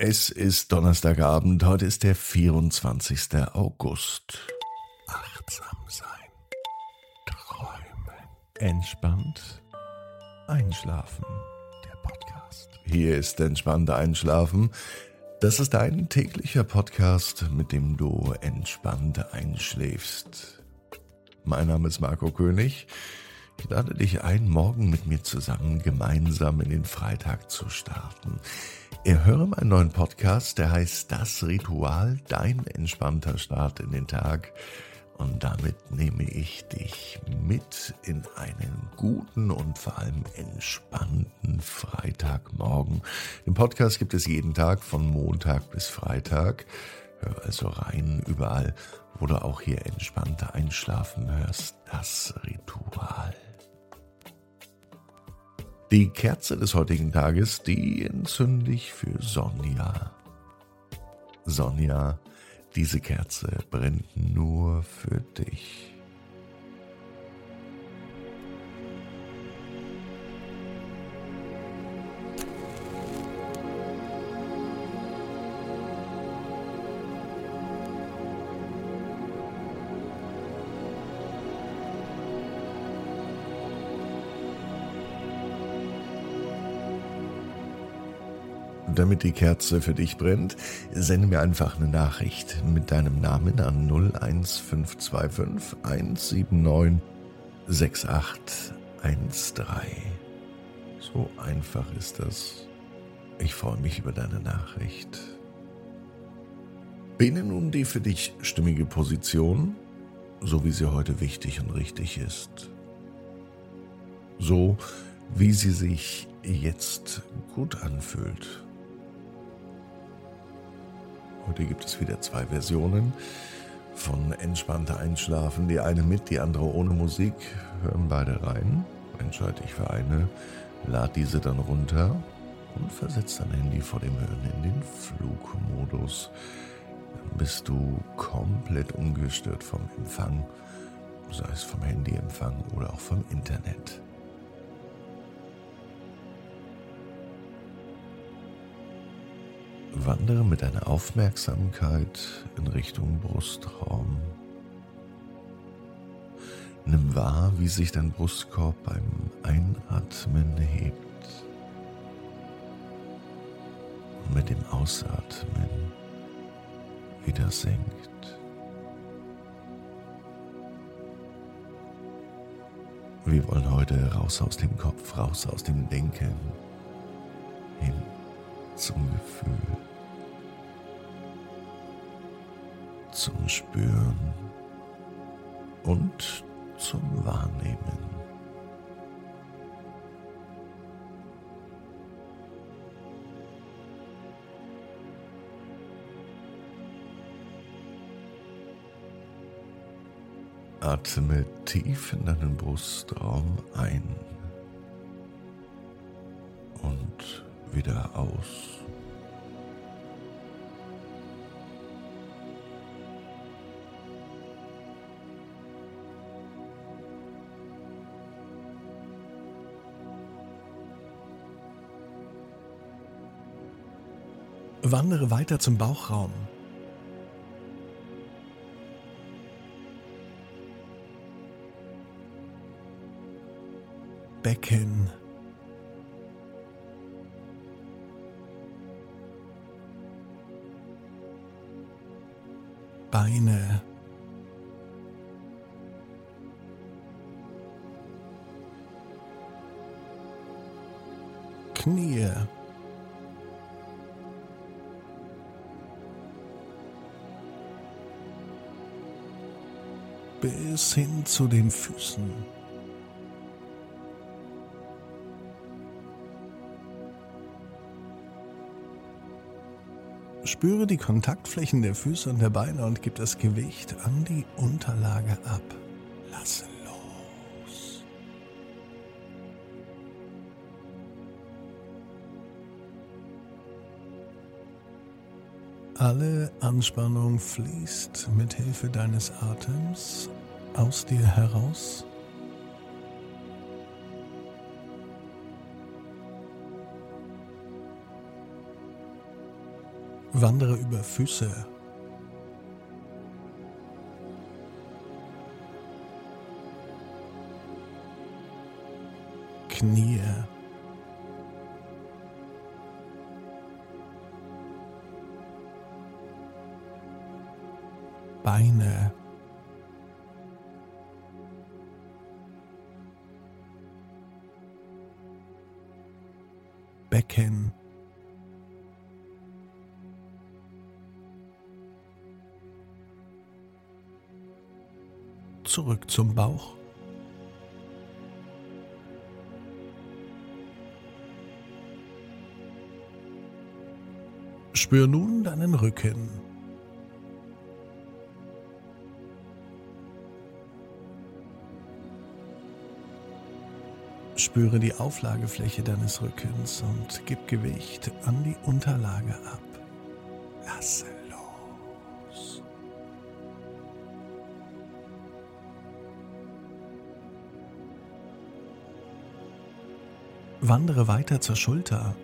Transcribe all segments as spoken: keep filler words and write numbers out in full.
Es ist Donnerstagabend, heute ist der vierundzwanzigster August. Achtsam sein, träumen, entspannt einschlafen. Der Podcast. Hier ist entspannt einschlafen. Das ist ein täglicher Podcast, mit dem du entspannt einschläfst. Mein Name ist Marco König. Ich lade dich ein, morgen mit mir zusammen gemeinsam in den Freitag zu starten. Erhöre meinen neuen Podcast, der heißt Das Ritual, dein entspannter Start in den Tag. Und damit nehme ich dich mit in einen guten und vor allem entspannten Freitagmorgen. Den Podcast gibt es jeden Tag von Montag bis Freitag. Hör also rein, überall, wo du auch hier entspannter einschlafen hörst. Das Ritual. Die Kerze des heutigen Tages, die entzünde ich für Sonja. Sonja, diese Kerze brennt nur für dich. Damit die Kerze für dich brennt, sende mir einfach eine Nachricht mit deinem Namen an null eins fünf zwei fünf eins sieben neun sechs acht eins drei. So einfach ist das. Ich freue mich über deine Nachricht. Wähle nun die für dich stimmige Position, so wie sie heute wichtig und richtig ist. So wie sie sich jetzt gut anfühlt. Heute gibt es wieder zwei Versionen von entspannter Einschlafen. Die eine mit, die andere ohne Musik. Hören beide rein. Entscheide dich für eine, lad diese dann runter und versetz dein Handy vor dem Hören in den Flugmodus. Dann bist du komplett ungestört vom Empfang, sei es vom Handyempfang oder auch vom Internet. Wandere mit deiner Aufmerksamkeit in Richtung Brustraum. Nimm wahr, wie sich dein Brustkorb beim Einatmen hebt und mit dem Ausatmen wieder senkt. Wir wollen heute raus aus dem Kopf, raus aus dem Denken, hin zum Gefühl, zum Spüren und zum Wahrnehmen. Atme tief in deinen Brustraum ein und wieder aus. Wandere weiter zum Bauchraum. Becken. Beine. Knie. Bis hin zu den Füßen. Spüre die Kontaktflächen der Füße und der Beine und gib das Gewicht an die Unterlage ab. Lasse los. Alle Anspannung fließt mit Hilfe deines Atems aus dir heraus. Wandere über Füße, Knie, Beine, Becken, zurück zum Bauch, spür nun deinen Rücken. Spüre die Auflagefläche deines Rückens und gib Gewicht an die Unterlage ab. Lasse los. Wandere weiter zur Schulter.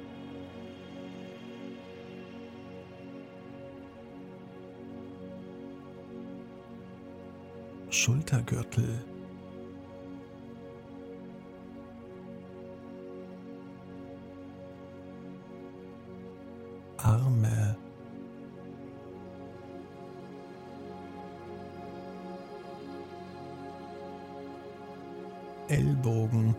Schultergürtel. Arme, Ellbogen,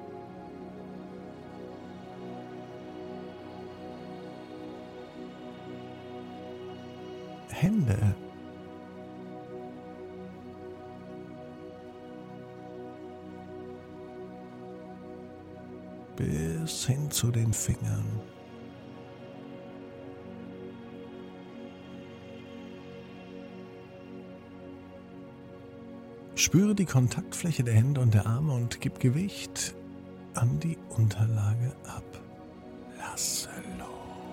Hände, bis hin zu den Fingern. Spüre die Kontaktfläche der Hände und der Arme und gib Gewicht an die Unterlage ab. Lasse los.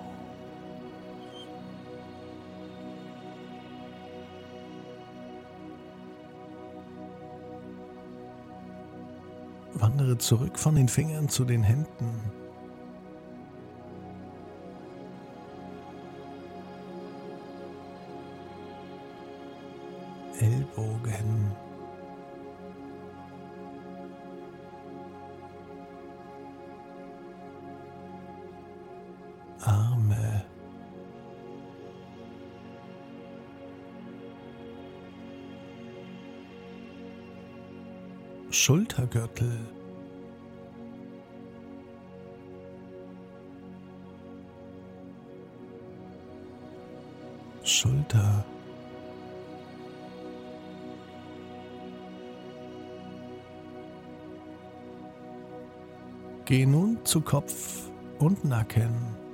Wandere zurück von den Fingern zu den Händen. Ellbogen. Arme, Schultergürtel, Schulter, geh nun zu Kopf und Nacken.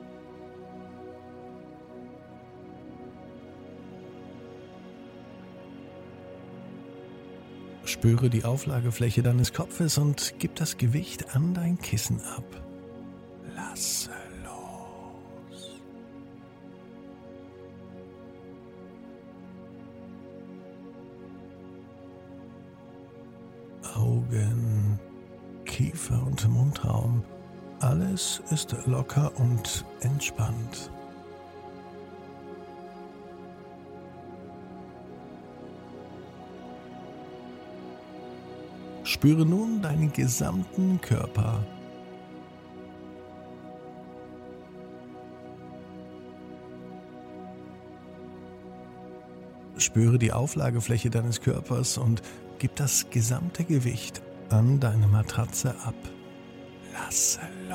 Spüre die Auflagefläche deines Kopfes und gib das Gewicht an dein Kissen ab. Lasse los. Augen, Kiefer und Mundraum. Alles ist locker und entspannt. Spüre nun deinen gesamten Körper. Spüre die Auflagefläche deines Körpers und gib das gesamte Gewicht an deine Matratze ab. Lasse los.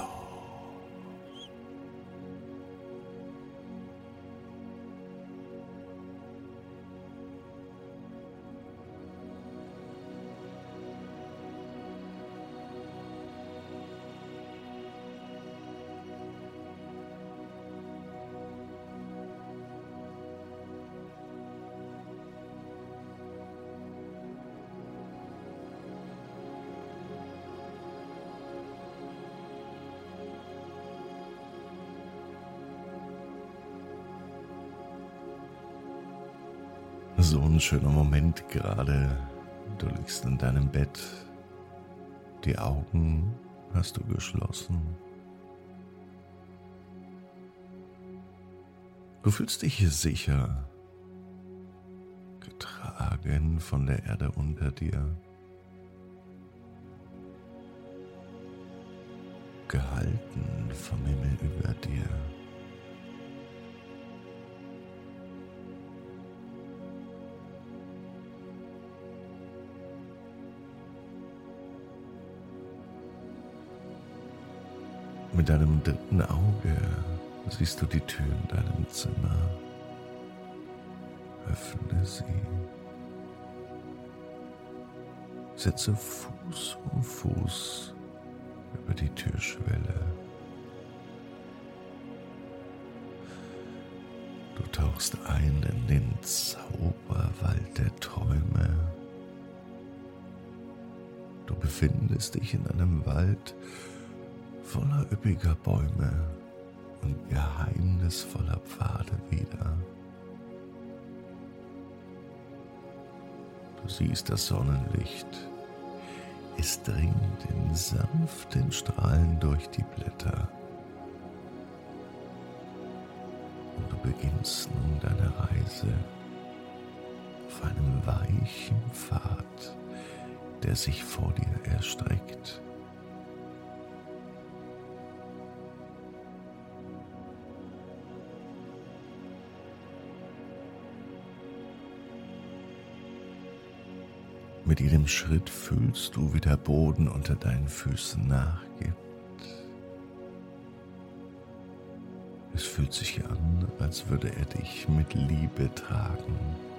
So ein schöner Moment gerade. Du liegst in deinem Bett. Die Augen hast du geschlossen. Du fühlst dich hier sicher, getragen von der Erde unter dir, gehalten vom Himmel über dir. Mit deinem dritten Auge siehst du die Tür in deinem Zimmer. Öffne sie. Setze Fuß um Fuß über die Türschwelle. Du tauchst ein in den Zauberwald der Träume. Du befindest dich in einem Wald voller üppiger Bäume und geheimnisvoller Pfade wieder. Du siehst das Sonnenlicht. Es dringt in sanften Strahlen durch die Blätter. Und du beginnst nun deine Reise auf einem weichen Pfad, der sich vor dir erstreckt. Mit jedem Schritt fühlst du, wie der Boden unter deinen Füßen nachgibt. Es fühlt sich an, als würde er dich mit Liebe tragen.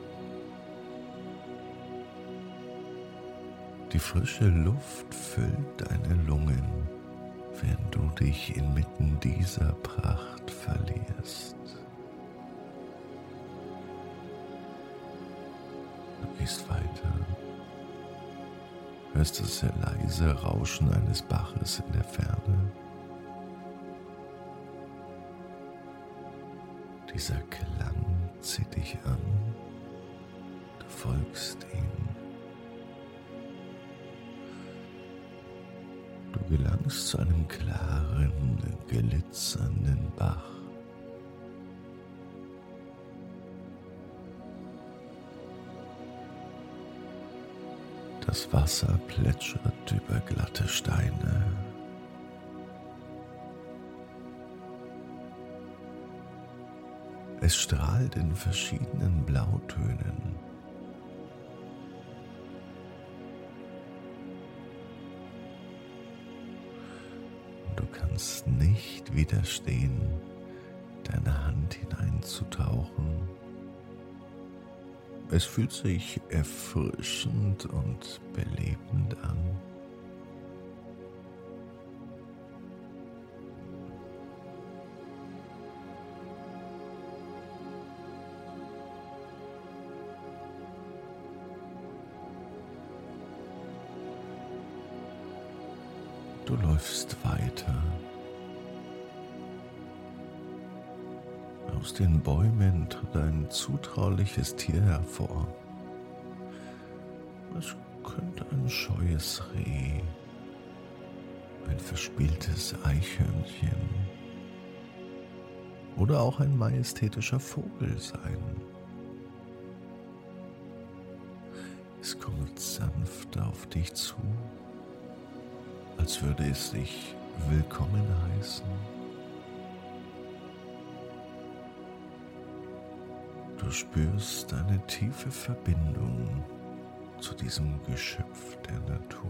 Die frische Luft füllt deine Lungen, während du dich inmitten dieser Pracht verlierst. Du gehst weiter. Hörst das sehr leise Rauschen eines Baches in der Ferne? Dieser Klang zieht dich an, du folgst ihm. Du gelangst zu einem klaren, glitzernden Bach. Das Wasser plätschert über glatte Steine. Es strahlt in verschiedenen Blautönen. Und du kannst nicht widerstehen, deine Hand hineinzutauchen. Es fühlt sich erfrischend und belebend an. Du läufst weiter. Aus den Bäumen tritt ein zutrauliches Tier hervor. Es könnte ein scheues Reh, ein verspieltes Eichhörnchen oder auch ein majestätischer Vogel sein. Es kommt sanft auf dich zu, als würde es dich willkommen heißen. Du spürst eine tiefe Verbindung zu diesem Geschöpf der Natur.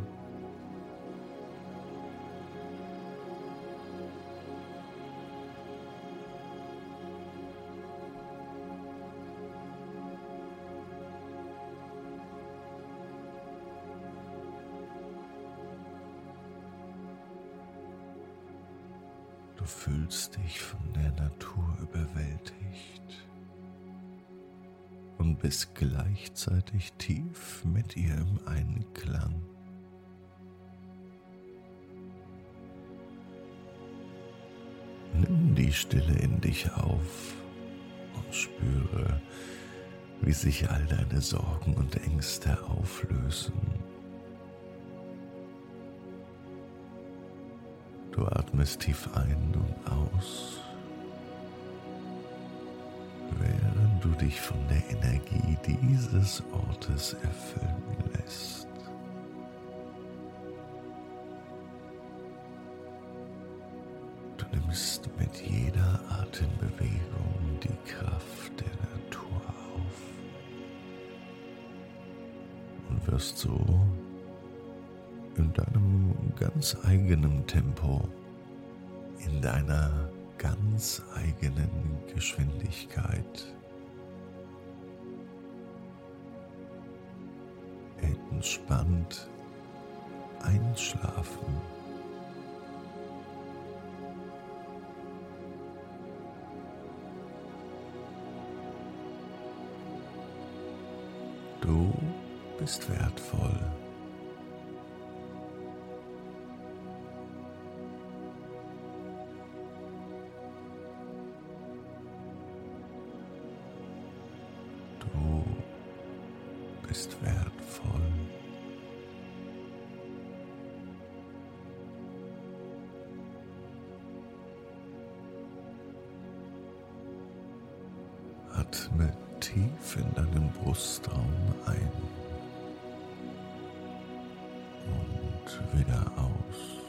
Du fühlst dich von der Natur überwältigt und bist gleichzeitig tief mit ihr im Einklang. Nimm die Stille in dich auf und spüre, wie sich all deine Sorgen und Ängste auflösen. Du atmest tief ein und aus du dich von der Energie dieses Ortes erfüllen lässt. Du nimmst mit jeder Atembewegung die Kraft der Natur auf und wirst so in deinem ganz eigenen Tempo, in deiner ganz eigenen Geschwindigkeit entspannt einschlafen. Du bist wertvoll. Du bist wertvoll. Atme tief in deinen Brustraum ein und wieder aus.